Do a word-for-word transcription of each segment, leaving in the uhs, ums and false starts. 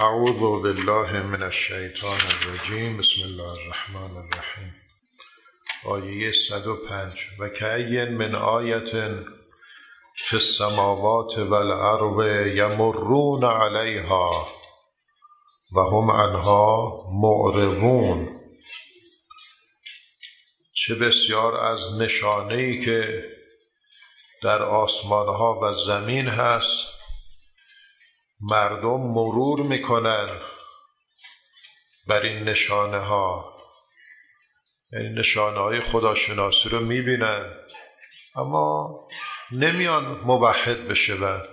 اعوذ بالله من الشیطان الرجیم. بسم الله الرحمن الرحیم. آیه صد و پنج. و کأی من آیة فی السماوات والارض یمرون علیها و هم عنها معرضون. چه بسیار از نشانه‌ای که در آسمانها و زمین هست، مردم مرور میکنن بر این نشانه ها، یعنی نشانه های خداشناسی رو میبینن اما نمیان موحد بشن،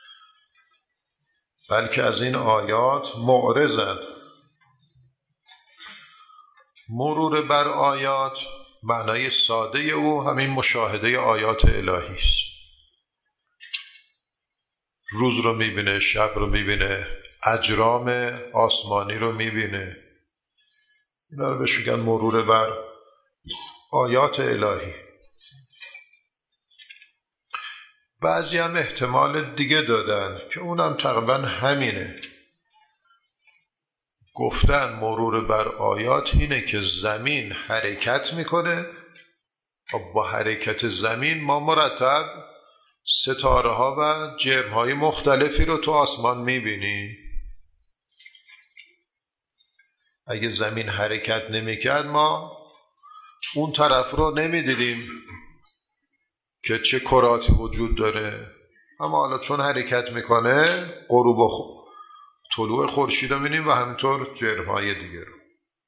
بلکه از این آیات معرضن. مرور بر آیات معنای ساده او همین مشاهده آیات الهی است. روز رو میبینه، شب رو میبینه، اجرام آسمانی رو میبینه. اینا رو بهش میگن مرور بر آیات الهی. بعضی هم احتمال دیگه دادن که اونم تقریبا همینه. گفتن مرور بر آیات اینه که زمین حرکت میکنه و با حرکت زمین ما مرتب ستاره ها و جرم های مختلفی رو تو آسمان میبینی. اگه زمین حرکت نمیکرد ما اون طرف رو نمیدیدیم که چه کراتی وجود داره، اما حالا چون حرکت میکنه غروب و طلوع خورشید رو میبینیم و همینطور جرم های دیگه رو.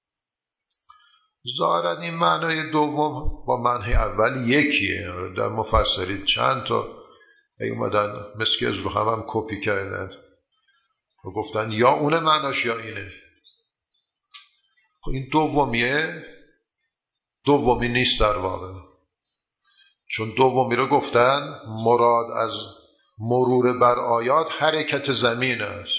ظاهرا این معنای دوم با معنی اول یکیه. در مفسرین چند تا ای اومدن مثل که از رو هم هم کپی کردن و گفتن یا اون معناش یا اینه. خب این دومیه دومی نیست در واقع، چون دومی رو گفتن مراد از مرور بر آیات حرکت زمین است.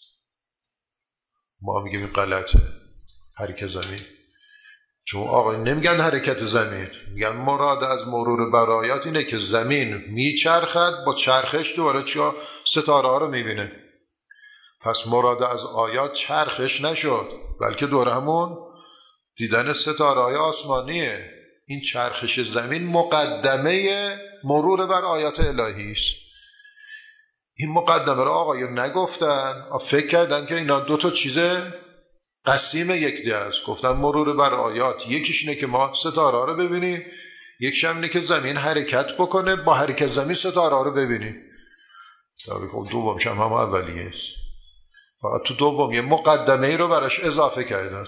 ما میگیم این غلطه، حرکت زمین، چون آقا نمیگن حرکت زمین، میگن مراد از مرور بر آیات اینه که زمین میچرخد، با چرخش دوباره چیا ستاره ها رو میبینه. پس مراد از آیات چرخش نشد، بلکه دوره همون دیدن ستاره های آسمانیه. این چرخش زمین مقدمه مرور بر آیات الهی است. این مقدمه رو آقایون نگفتن، فکر کردن که اینا دو تا چیزه قسیم یکدیگه است. گفتن مرور بر آیات یکیش اینه که ما ستاره ها رو ببینیم، یکیش هم اینه که زمین حرکت بکنه، با حرکت زمین ستاره ها رو ببینیم. در واقع دومش هم هم اولیه است، فقط تو دوم یه مقدمه ای رو براش اضافه کردن.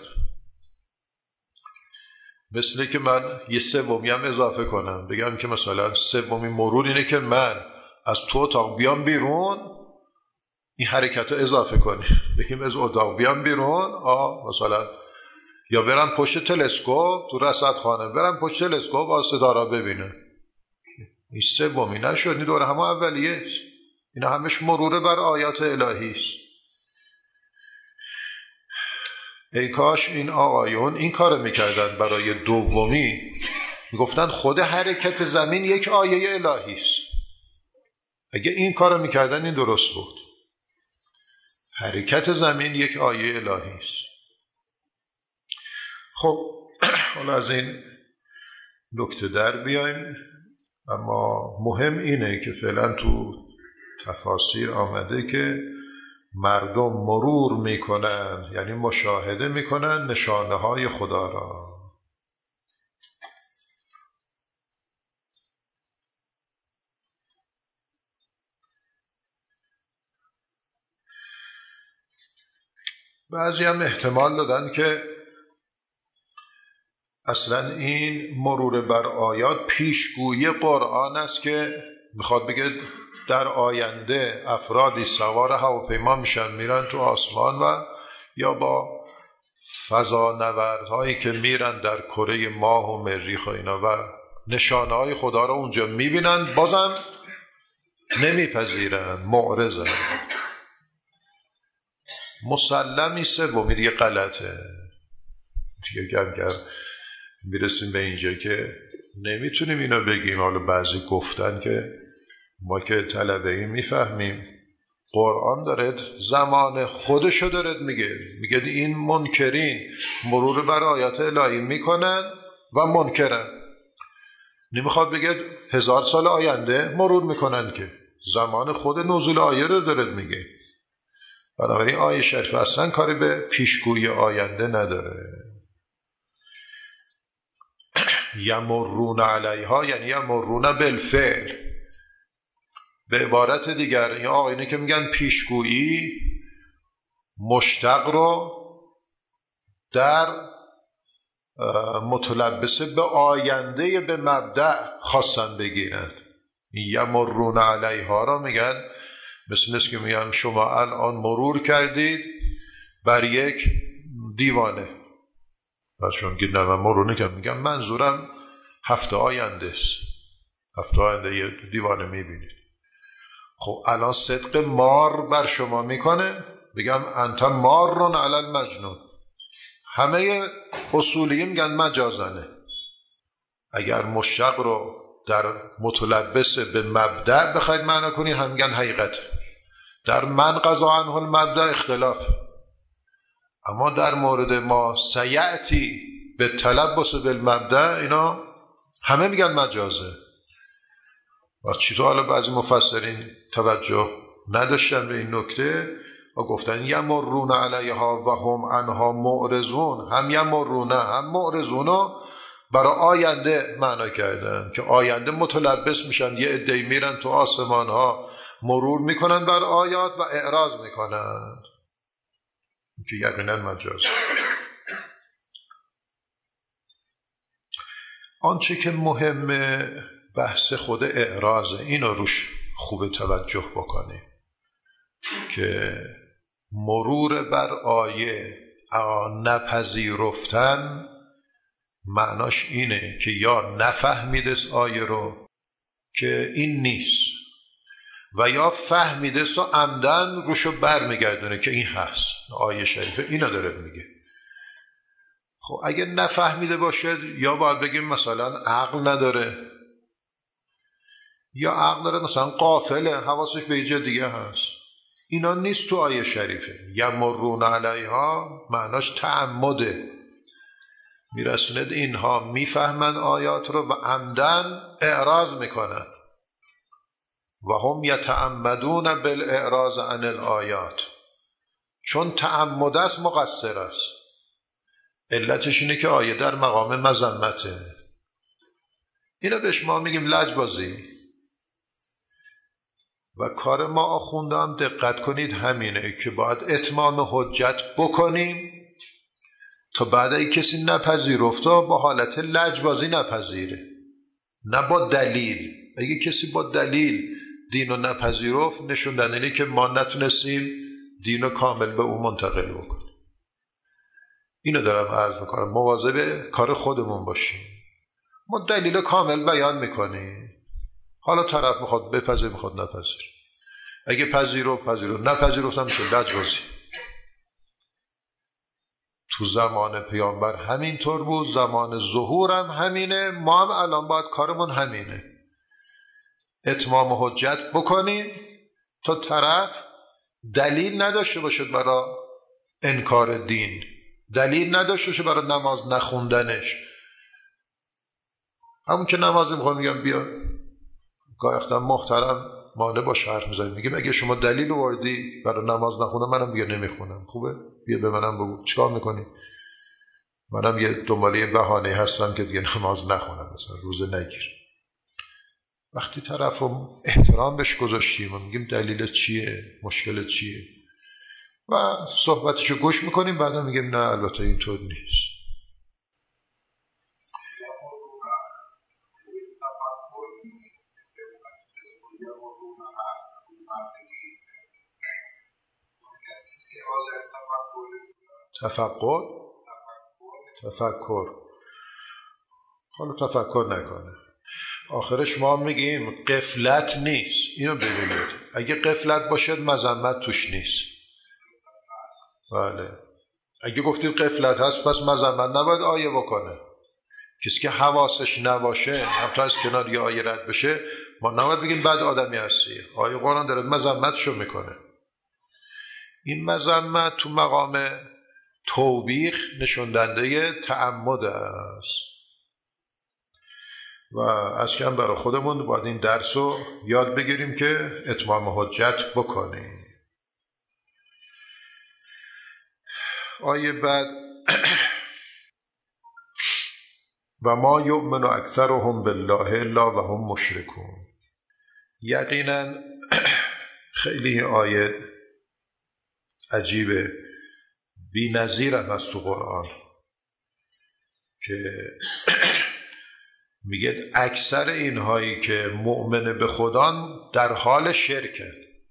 مثل که من یه سومی هم اضافه کنم، بگم که مثلا سومی مرور اینه که من از تو اتاق بیام بیرون، این حرکت رو اضافه کنی، بگیم از اتاق بیام بیرون، آه مثلا یا برم پشت تلسکوپ تو رصدخانه، برم پشت تلسکوپ آ ستاره ببینه. این سومی نشد، این دوره همه اولیه است. اینا همش مرور بر آیات الهی است. ای کاش این آقایون این کار میکردن برای دومی، میگفتن خود حرکت زمین یک آیه الهی است. اگه این کار میکردن این درست بود. حرکت زمین یک آیه الهی است. خب حالا از این نکته در بیایم، اما مهم اینه که فعلا تو تفاسیر آمده که مردم مرور میکنن، یعنی مشاهده میکنن نشانه های خدا را. بعضی هم احتمال دادن که اصلا این مرور بر آیات پیشگویی قرآن است که میخواد بگه در آینده افرادی سوار هواپیما میشن، میرن تو آسمان و یا با فضانوردهایی که میرن در کره ماه و مریخ و اینا و نشانه های خدا رو اونجا میبینن، بازم نمیپذیرن، معرضن. مسلمی سومی دیگه غلطه دیگه. کم کم میرسیم به اینجا که نمیتونیم اینو بگیم. حالا بعضی گفتن که ما که طلبه این میفهمیم، قرآن داره زمان خودشو داره میگه میگه این منکرین مرور بر آیات الهی میکنن و منکرن. نمیخواد بگه هزار سال آینده مرور میکنن که زمان خود نزول آیه رو داره میگه. بنابراین آیه شریف اصلا کاری به پیشگویی آینده نداره. یمرون علیها یعنی یمرون بالفعل. به عبارت دیگر این آقایونی که میگن پیشگویی مشتق رو در متلبسه به آینده به مبدأ خواستن بگیرن. یمرون علیها را میگن مثل نیست که میگن شما الان مرور کردید بر یک دیوانه و چون که نه من مرور نکردم میگم منظورم هفته آینده است، هفته آینده یه دیوانه میبینید. خب الان صدق مار بر شما میکنه بگم انت مارون علی المجنون. همه اصولی میگن مجازنه. اگر مشتق رو در متلبس به مبدأ بخواید معنا کنی هم میگن حقیقت. در من قضا عنه المبدأ اختلاف، اما در مورد ما سیعتی به تلبس بالمبدأ اینا همه میگن مجازه. و چطور حالا بعضی مفسرین توجه نداشتن به این نکته و گفتن یمرون علیها و هم عنها معرضون. هم یمرون هم معرضون برای آینده معنا کردن که آینده متلبس میشن. یه عده‌ای میرن تو آسمان ها مرور میکنن بر آیات و اعراض میکنن که یقینا مجاز. آنچه که مهمه بحث خود اعراضه، اینو روش خوب توجه بکنیم که مرور بر آیه نپذیرفتن معناش اینه که یا نفهمیدست آیه رو که این نیست و یا فهمیدست و عمدن روشو بر میگردونه که این هست. آیه شریفه اینو داره میگه. خب اگه نفهمیده باشه یا باید بگیم مثلا عقل نداره یا عقل داره مثلا غافله حواسش به یه جا دیگه هست. اینا نیست تو آیه شریفه. یمرون علیها معناش تعمده، میرسوند اینها میفهمن آیات رو و عمدن اعراض میکنن و هم یتعمدون بالاعراض عن الآیات. چون تعمد است مقصر است. علتش اینه که آیه در مقام مذمته. اینا بهش ما میگیم لجبازی. و کار ما آخونده هم دقت کنید همینه که باید اتمام حجت بکنیم تا بعد ای کسی نپذیرفته با حالت لجبازی نپذیره، نه با دلیل. اگه کسی با دلیل دینو نپذیرفت نشوندن اینه که ما نتونستیم دینو کامل به اون منتقل بکنیم. اینو دارم عرض میکنم، مواظب کار خودمون باشیم. ما دلیل کامل بیان میکنیم، حالا طرف میخواد بپذیر میخواد نپذیر. اگه پذیرو پذیرو نپذیرفتم میشه لجبازی. تو زمان پیامبر همینطور بود، زمان ظهور هم همینه، ما هم الان باید کارمون همینه. اتمام حجت بکنیم تا طرف دلیل نداشته باشد برای انکار دین، دلیل نداشته باشه برای نماز نخوندنش. همون که نمازی میخوام میگم بیا گاهی محترم مانع باشه حرف میزنیم، میگیم اگه شما دلیل آوردی برای نماز نخوندن منم بیا نمیخونم. خوبه؟ بیا به منم بگو چیکار میکنی؟ منم یه دنباله بهانه هستم که دیگه نماز نخونم، مثلا روزه نگیر. وقتی طرفم احترام بهش گذاشتیم و میگیم دلیل چیه، مشکل چیه و صحبتشو گوش میکنیم، بعدا میگیم نه البته اینطور نیست. تفکر تفکر حالا تفکر نکنه. آخرش ما میگیم غفلت نیست. اینو ببینید، اگه غفلت باشد مذمت توش نیست. بله، اگه گفتید غفلت هست پس مذمت نباید آیه بکنه. کسی که حواسش نباشه حتی از کنار یه آیه رد بشه ما نباید بگیم بد آدمی هستی. آیه قرآن داره مذمتشو میکنه. این مذمت تو مقام توبیخ نشوندنده تعمد است و از کم برای خودمون باید این درس رو یاد بگیریم که اتمام حجت بکنیم. آیه بعد و ما یؤمن اکثرهم بالله الا و هم مشرکون. یقینا خیلی آیه عجیبه، بی نظیر هم از تو قرآن که میگه اکثر اینهایی که مؤمن به خدان در حال شرکه.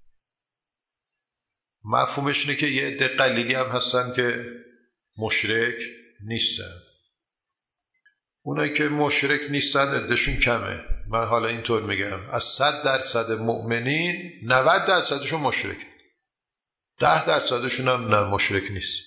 مفهومش اینه که یه عده قلیلی هم هستن که مشرک نیستن. اونایی که مشرک نیستن عدهشون کمه. من حالا اینطور میگم از صد درصد مؤمنین نود درصدشون مشرک، ده درصدشون هم نه مشرک نیست.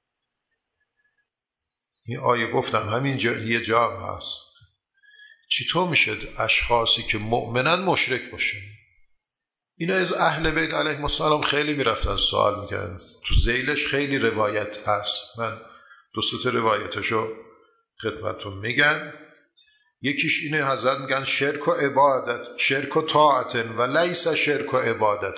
این آیه گفتم همین جا یه جا هم هست. چطور میشه اشخاصی که مؤمنن مشرک باشن؟ اینا از اهل بیت علیهم السلام خیلی میرفتن سوال میکردن. تو ذیلش خیلی روایت هست، من دو سه تا روایتشو خدمتتون میگم. یکیش اینه حضرت میگن شرک و عبادت، شرک و طاعت و لیس شرک و عبادت.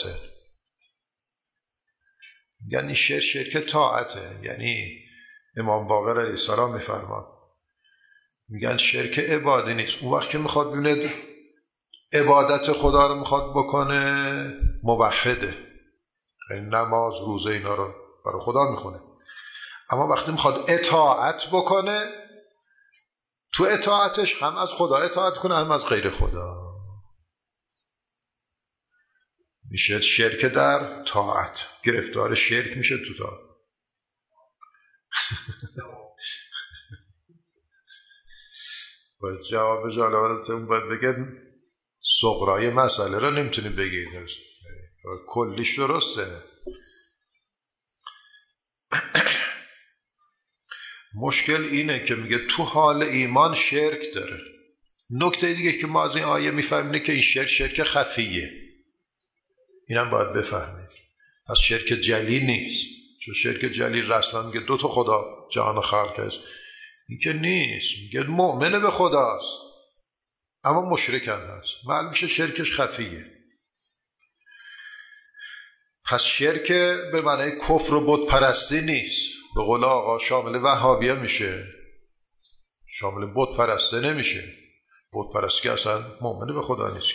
میگن این شرک شرک طاعته، یعنی امام باقر علیه السلام میفرمان میگن شرک عبادی نیست. اون وقت که میخواد ببینه عبادت خدا رو میخواد بکنه موحده، یعنی نماز روزه اینا رو برای خدا میخونه. اما وقتی میخواد اطاعت بکنه، تو اطاعتش هم از خدا اطاعت کنه هم از غیر خدا، میشه شرک در طاعت. گرفتار شرک میشه تو طاعت. باید جواب جالبتون باید بگید صغرای مسئله رو نمیتونی بگید، کلیش درسته. مشکل اینه که میگه تو حال ایمان شرک داره. نکته دیگه که ما از این آیه میفهمیم اینه که این شرک شرک خفیه. اینم باید بفهمید، از شرک جلی نیست. چون شرک جلی رسما میگه دو تا خدا جهان خلق است، این که نیست. میگه مؤمن به خداست اما مشرک هم هست، معلوم میشه شرکش خفیه. پس شرک به معنی کفر و بت پرستی نیست. به قول آقا شامل وهابیه میشه، شامل بت پرستی نمیشه. بت پرستی که اصلا مؤمن به خدا نیست.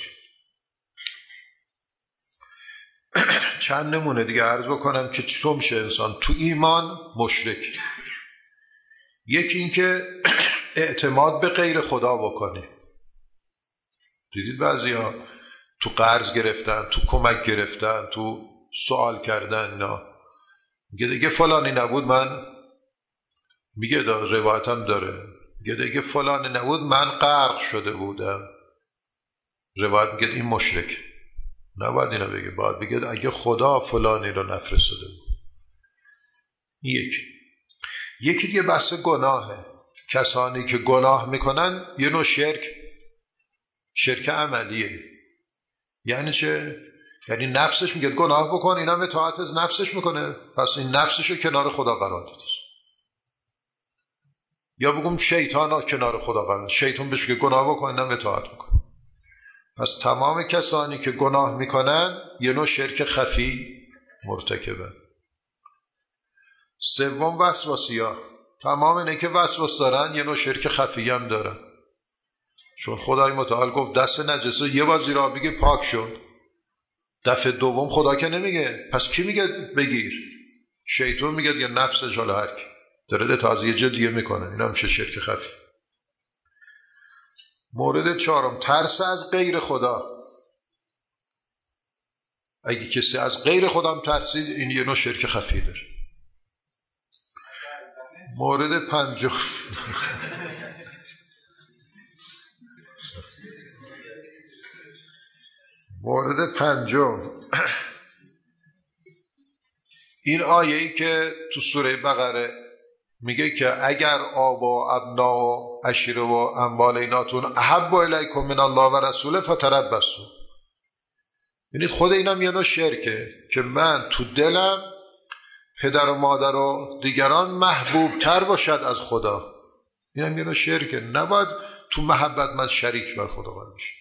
چند نمونه دیگه عرض بکنم که چطور میشه انسان تو ایمان مشرک. یکی این که اعتماد به غیر خدا بکنه. دیدید بعضی ها تو قرض گرفتن، تو کمک گرفتن، تو سوال کردن، نه میگه دیگه فلانی نبود من، میگه دا روایت هم داره، میگه دیگه فلانی نبود من غرق شده بودم. روایت میگه این مشرک. نباید اینا بگه، باید بگه اگه خدا فلانی رو نفرستاده بود. یکی یکی دیگه بحث گناهه. کسانی که گناه میکنن یه نوع شرک، شرک عملیه. یعنی چه؟ یعنی نفسش میگه گناه بکن، اینا هم اطاعت از نفسش میکنه، پس این نفسش رو کنار خدا قرار داده. یا بگم شیطان ها کنار خدا قرار داده، شیطان بهش میگه گناه بکن، اینا هم اطاعت میکنه. پس تمام کسانی که گناه میکنن یه نوع شرک خفی مرتکبن. سوم وسواسی‌ها. تمام اینه که وسواس دارن یه نوع شرک خفی هم دارن. چون خدای متعال گفت دست نجس یه بار زیر آب بگیر پاک شد. دفعه دوم خدا که نمیگه، پس کی میگه بگیر؟ شیطان میگه دیگه، نفس جال هر کی داره تازیه جه دیگه میکنه. اینا میشه شرک خفی. مورد چهارم ترس از غیر خدا. اگه کسی از غیر خدا هم ترسید، این یه نوع شرک خفی داره. مورد پنجم مورد پنجم این آیه‌ای که تو سوره بقره میگه که اگر آبا و ابنا و عشیره و اموال ایناتون احب الیکم من الله و رسوله فتربصوا. ببینید خود اینم یه نوع شرکه که من تو دلم پدر و مادر و دیگران محبوب تر باشد از خدا. این هم یه نوع شرکه. نباید تو محبت من شریک بر خدا قائل بشه.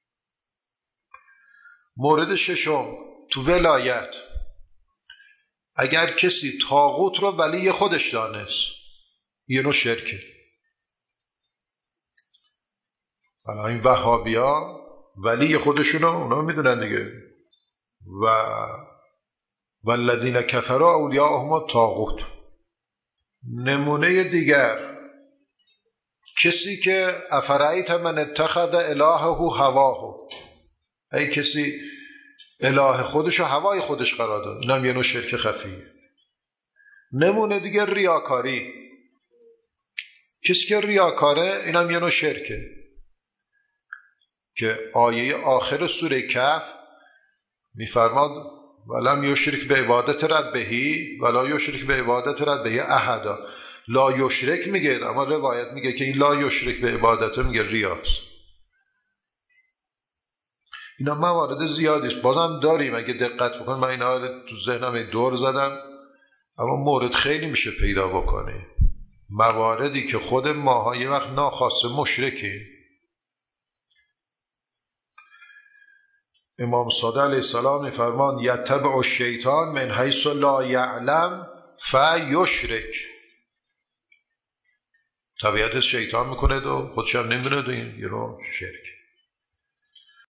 مورد ششم، تو ولایت اگر کسی طاغوت رو ولی خودش دانست، یه نوع شرکه. حالا این وهابیا ولی خودشونو اونا میدونن دیگه. و والذین کفروا اولیاءهم الطاغوت. نمونه دیگر، کسی که افرایت من اتخذ الهه هواه، ای کسی اله خودش و هوای خودش قرار داد، اینم یه نوع شرک خفیه. نمونه دیگه ریاکاری، کسی که ریاکاره اینم یه نوع شرکه که آیه آخر سوره کهف میفرماد ولم یشرک به عبادت ربهی ولا یشرک به عبادت ربهی احدا. لا یشرک میگه، اما روایت میگه که این لا یشرک به عبادت میگه ریاست. اینا موارد زیادی است، بازم داریم اگه دقت بکن. من اینا تو ذهنم دور زدم، اما مورد خیلی میشه پیدا بکنه. مواردی که خود ماها یه وقت ناخواسته مشرکیم. امام صادق علیه السلام میفرمان یتبع الشیطان من حیث لا یعلم فیشرک. طبیعت شیطان میکنه و خودش هم نمیدونه، این یه نوع شرک.